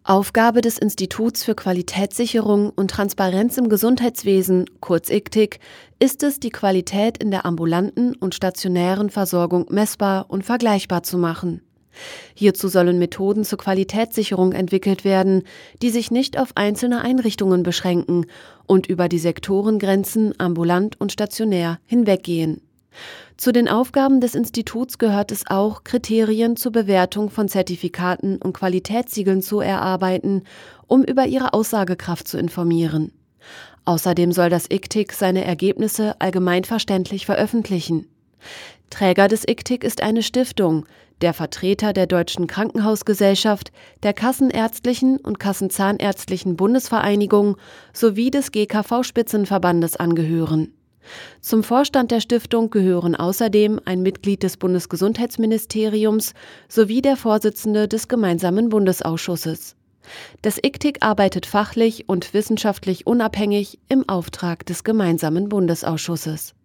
Aufgabe des Instituts für Qualitätssicherung und Transparenz im Gesundheitswesen, kurz IQTIG, ist es, die Qualität in der ambulanten und stationären Versorgung messbar und vergleichbar zu machen. Hierzu sollen Methoden zur Qualitätssicherung entwickelt werden, die sich nicht auf einzelne Einrichtungen beschränken und über die Sektorengrenzen ambulant und stationär hinweggehen. Zu den Aufgaben des Instituts gehört es auch, Kriterien zur Bewertung von Zertifikaten und Qualitätssiegeln zu erarbeiten, um über ihre Aussagekraft zu informieren. Außerdem soll das IQTIG seine Ergebnisse allgemeinverständlich veröffentlichen. Träger des IQTIG ist eine Stiftung, der Vertreter der Deutschen Krankenhausgesellschaft, der Kassenärztlichen und Kassenzahnärztlichen Bundesvereinigung sowie des GKV-Spitzenverbandes angehören. Zum Vorstand der Stiftung gehören außerdem ein Mitglied des Bundesgesundheitsministeriums sowie der Vorsitzende des gemeinsamen Bundesausschusses. Das IQTIG arbeitet fachlich und wissenschaftlich unabhängig im Auftrag des gemeinsamen Bundesausschusses.